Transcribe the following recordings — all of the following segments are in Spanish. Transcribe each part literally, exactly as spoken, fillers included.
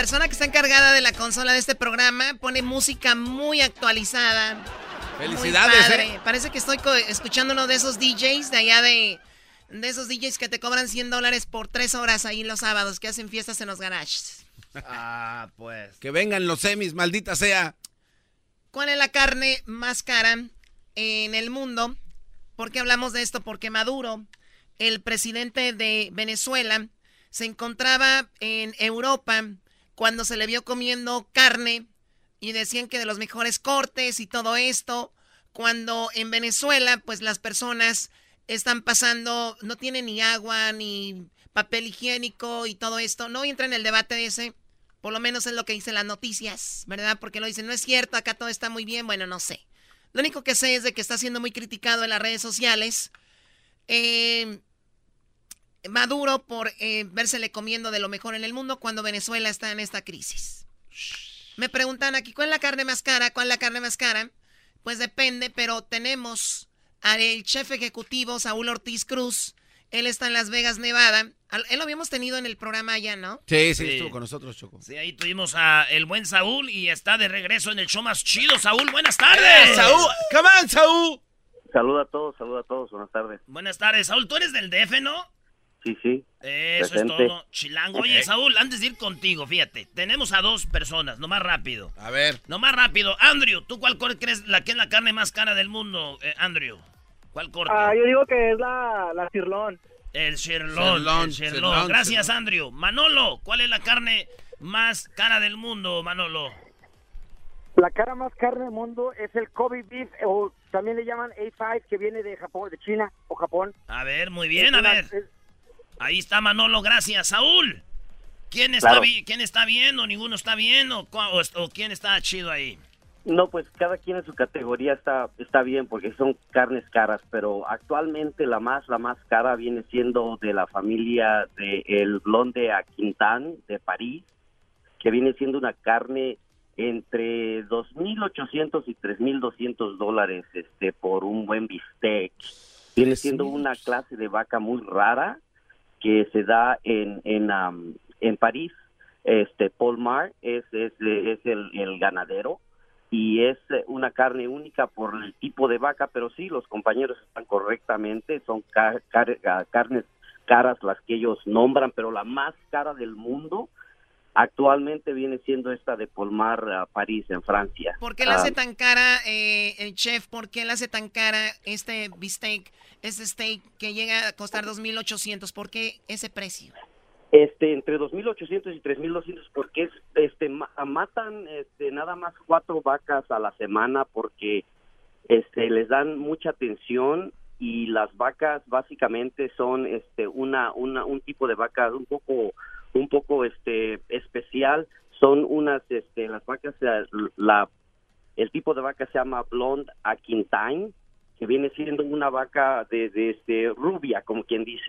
persona que está encargada de la consola de este programa pone música muy actualizada. Felicidades, muy eh. Parece que estoy escuchando uno de esos D Js de allá de... De esos D Js que te cobran cien dólares por tres horas ahí los sábados, que hacen fiestas en los garages. Ah, pues. Que vengan los semis, maldita sea. ¿Cuál es la carne más cara en el mundo? ¿Por qué hablamos de esto? Porque Maduro, el presidente de Venezuela, se encontraba en Europa cuando se le vio comiendo carne y decían que de los mejores cortes y todo esto, cuando en Venezuela, pues las personas están pasando, no tienen ni agua, ni papel higiénico y todo esto. No entra en el debate de ese, por lo menos es lo que dicen las noticias, ¿verdad? Porque lo dicen, no es cierto, acá todo está muy bien, bueno, no sé. Lo único que sé es de que está siendo muy criticado en las redes sociales. Eh, Maduro por eh, vérsele comiendo de lo mejor en el mundo cuando Venezuela está en esta crisis. Me preguntan aquí, ¿cuál es la carne más cara? ¿Cuál es la carne más cara? Pues depende, pero tenemos al chef ejecutivo Saúl Ortiz Cruz. Él está en Las Vegas, Nevada. Él lo habíamos tenido en el programa allá, ¿no? Sí, sí, Sí. estuvo con nosotros, Choco. Sí, ahí tuvimos a el buen Saúl y está de regreso en el show más chido. Saúl, buenas ¡Eh, tardes. Saúl! ¡Come on, Saúl! Saluda a todos, saluda a todos, buenas tardes. Buenas tardes, Saúl. ¿Tú eres del D F, no? Sí, sí. Eso Presente. es todo, chilango. Oye, Saúl, antes de ir contigo, fíjate, tenemos a dos personas, nomás rápido. A ver. Nomás rápido. Andrew, ¿tú cuál corte crees la que es la carne más cara del mundo, eh, Andrew? ¿Cuál corte? Ah, yo digo que es la, la cirlón. El sirlón, Sirlón, el sirlón. sirlón, Gracias, sirlón. Andrew. Manolo, ¿cuál es la carne más cara del mundo, Manolo? La cara más cara del mundo es el Kobe beef, o también le llaman A cinco, que viene de Japón, de China o Japón. A ver, muy bien, Es a una- ver. es- Ahí está Manolo, gracias. Saúl, ¿quién está, Claro. bi- ¿quién está bien o ninguno está bien o, cua- o, o quién está chido ahí? No, pues cada quien en su categoría está está bien porque son carnes caras, pero actualmente la más la más cara viene siendo de la familia de el Blonde a Quintán de París, que viene siendo una carne entre dos mil ochocientos y tres mil doscientos dólares este por un buen bistec. Viene siendo una clase de vaca muy rara que se da en en um, en París. Este Paul Mar es es, es el, el ganadero y es una carne única por el tipo de vaca, pero sí, los compañeros están correctamente, son car car carnes caras las que ellos nombran, pero la más cara del mundo actualmente viene siendo esta de Polmar, uh, París, en Francia. ¿Por qué le hace Ah, tan cara, eh, el chef, por qué le hace tan cara este bistec, este steak que llega a costar dos mil ochocientos? ¿Por qué ese precio? Este, entre dos mil ochocientos y tres mil doscientos, porque es, este, ma matan este, nada más cuatro vacas a la semana porque este, les dan mucha atención y las vacas básicamente son este, una, una, un tipo de vaca un poco, un poco este, especial. Son unas, este, las vacas, la, el tipo de vaca se llama Blonde a Quintane, que viene siendo una vaca de, de este, rubia, como quien dice.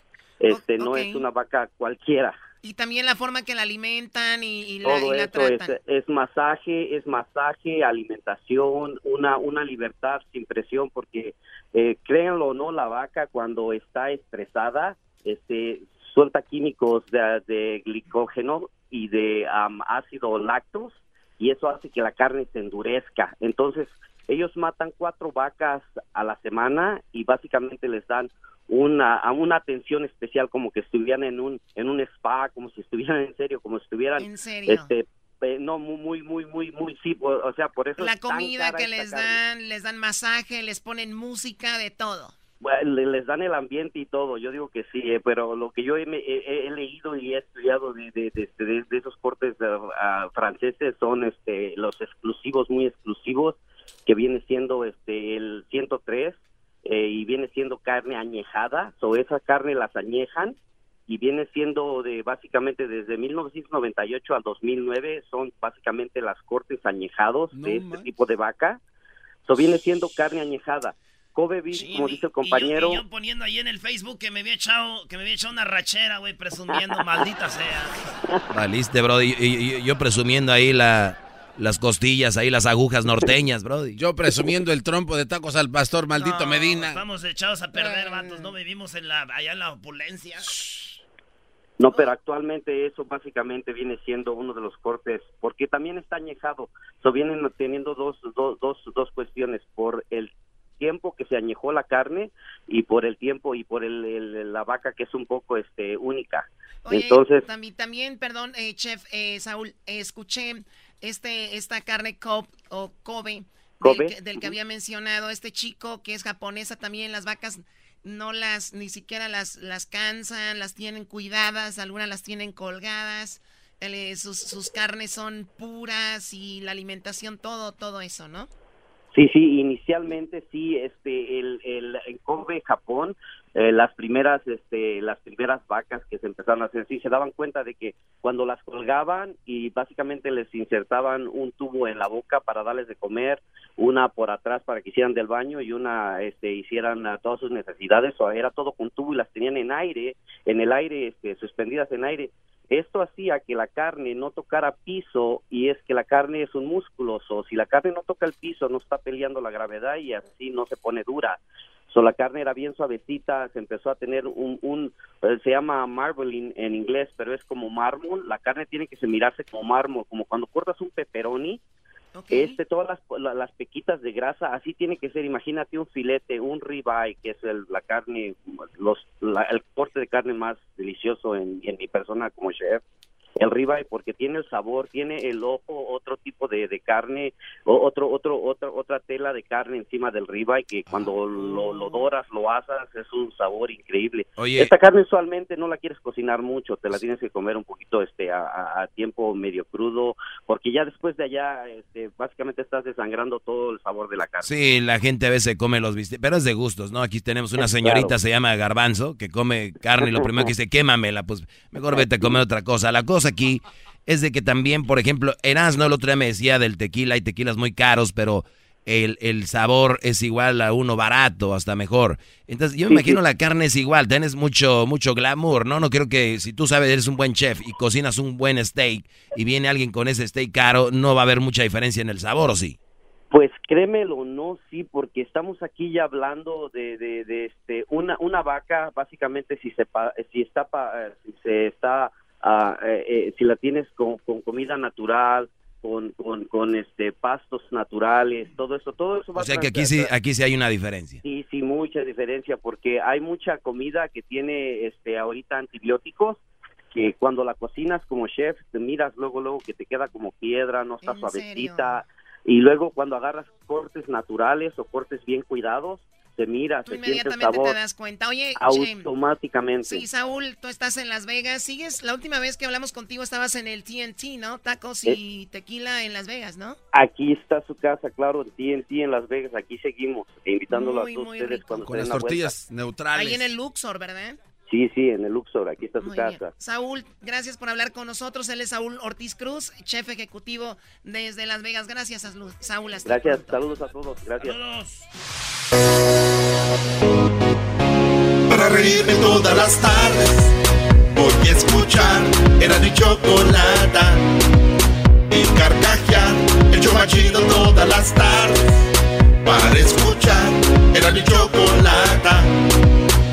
Este O- no ok. es una vaca cualquiera. Y también la forma que la alimentan y, y la, Todo y la eso es, tratan. es masaje, es masaje, alimentación, una una libertad sin presión, porque eh, créanlo o no, la vaca cuando está estresada, este suelta químicos de, de glicógeno y de um, ácido lactos, y eso hace que la carne se endurezca. Entonces, ellos matan cuatro vacas a la semana y básicamente les dan una a una atención especial, como que estuvieran en un en un spa, como si estuvieran en serio, como si estuvieran ¿En serio? este eh, no muy muy muy muy muy sí, o, o sea, por eso La es tan comida cara que esta les carne. dan, les dan masaje, les ponen música, de todo. Bueno, le- les dan el ambiente y todo, yo digo que sí, eh, pero lo que yo he, he- he leído y he estudiado de, de, de, de- de esos cortes eh, ah, franceses son este los exclusivos, muy exclusivos, que viene siendo este el ciento tres, eh, y viene siendo carne añejada, so esa carne las añejan y viene siendo de básicamente desde mil novecientos noventa y ocho al dos mil nueve, son básicamente las cortes añejados No de este manches. tipo de vaca, so viene siendo carne añejada. Kobe beef, Sí, como y- dice el y yo- compañero. Y yo, poniendo ahí en el Facebook que me había echado, que me había echado una rachera, güey, presumiendo, maldita sea. Valiste, bro. Y, y- y yo presumiendo ahí la, las costillas, ahí las agujas norteñas, bro. Yo presumiendo el trompo de tacos al pastor, maldito No, Medina. Estamos echados a perder, vatos, no vivimos en la, allá en la opulencia. No, pero actualmente eso básicamente viene siendo uno de los cortes, porque también está añejado. So, vienen teniendo dos, dos, dos, dos cuestiones, por el tiempo que se añejó la carne y por el tiempo y por el, el la vaca que es un poco este única. Oye, Entonces también, también perdón, eh, chef eh, Saúl, eh, escuché este esta carne Kobe o Kobe, Kobe. Del, que, del que había mencionado este chico que es japonesa también. Las vacas no las, ni siquiera las, las cansan, las tienen cuidadas, algunas las tienen colgadas, eh, sus, sus carnes son puras y la alimentación, todo, todo eso, ¿no? Sí, sí, inicialmente sí, este, el, el, en Kobe, Japón, eh, las primeras, este, las primeras vacas que se empezaron a hacer, sí, se daban cuenta de que cuando las colgaban y básicamente les insertaban un tubo en la boca para darles de comer, una por atrás para que hicieran del baño y una, este, hicieran uh, todas sus necesidades, o era todo con tubo y las tenían en aire, en el aire, este, suspendidas en aire. Esto hacía que la carne no tocara piso, y es que la carne es un músculo, so, si la carne no toca el piso no está peleando la gravedad y así no se pone dura. So, la carne era bien suavecita, se empezó a tener un, un eh, se llama marbling en inglés, pero es como mármol. La carne tiene que se mirarse como mármol, como cuando cortas un pepperoni. Okay. Este, todas las, la, las pequitas de grasa, así tiene que ser. Imagínate un filete, un ribeye, que es el, la carne, los, la, el corte de carne más delicioso en, en mi persona como chef. El ribeye, porque tiene el sabor, tiene el ojo, otro tipo de, de carne, o otro, otro, otra, otra tela de carne encima del ribeye que cuando lo, lo doras, lo asas, es un sabor increíble. Oye. Esta carne usualmente no la quieres cocinar mucho, te la tienes que comer un poquito, este, a, a tiempo medio crudo, porque ya después de allá, este, básicamente estás desangrando todo el sabor de la carne. Sí, la gente a veces come los bistecs, pero es de gustos, ¿no? Aquí tenemos una señorita, claro, se llama Garbanzo, que come carne y lo primero que dice, quémamela, pues mejor vete a comer otra cosa. La cosa aquí es de que también, por ejemplo, Erasmo el otro día me decía del tequila, hay tequilas muy caros, pero el, el sabor es igual a uno barato, hasta mejor. Entonces yo me imagino la carne es igual, tienes mucho, mucho glamour, ¿no? No creo que si tú sabes, eres un buen chef y cocinas un buen steak y viene alguien con ese steak caro, no va a haber mucha diferencia en el sabor, ¿o sí? Pues créemelo, no, sí, porque estamos aquí ya hablando de, de, de este una una vaca, básicamente si se si está si se está Uh, eh, eh, si la tienes con, con comida natural, con, con, con este pastos naturales, todo eso, todo eso va o sea que aquí sí, aquí sí hay una diferencia. Sí, sí, mucha diferencia, porque hay mucha comida que tiene este ahorita antibióticos, que cuando la cocinas como chef, te miras luego, luego que te queda como piedra, no está suavecita, y luego cuando agarras cortes naturales o cortes bien cuidados, se mira, tú se siente el inmediatamente sabor, te das cuenta. Oye, automáticamente. Sí, Saúl, tú estás en Las Vegas, sigues, la última vez que hablamos contigo estabas en el T N T, ¿no? Tacos y eh, tequila en Las Vegas, ¿no? Aquí está su casa, claro, en T N T en Las Vegas, aquí seguimos, invitándolo muy, a todos ustedes rico. Cuando con las tortillas vuelta. Neutrales. Ahí en el Luxor, ¿verdad? Sí, sí, en el Luxor, aquí está su Muy casa. Bien. Saúl, gracias por hablar con nosotros. Él es Saúl Ortiz Cruz, chef ejecutivo desde Las Vegas. Gracias, Saúl. Hasta gracias, pronto. Saludos a todos, gracias. Saludos. Para reírme todas las tardes, voy a escuchar Era mi Chocolata y carcajear, el show más chido todas las tardes. Para escuchar Era mi Chocolata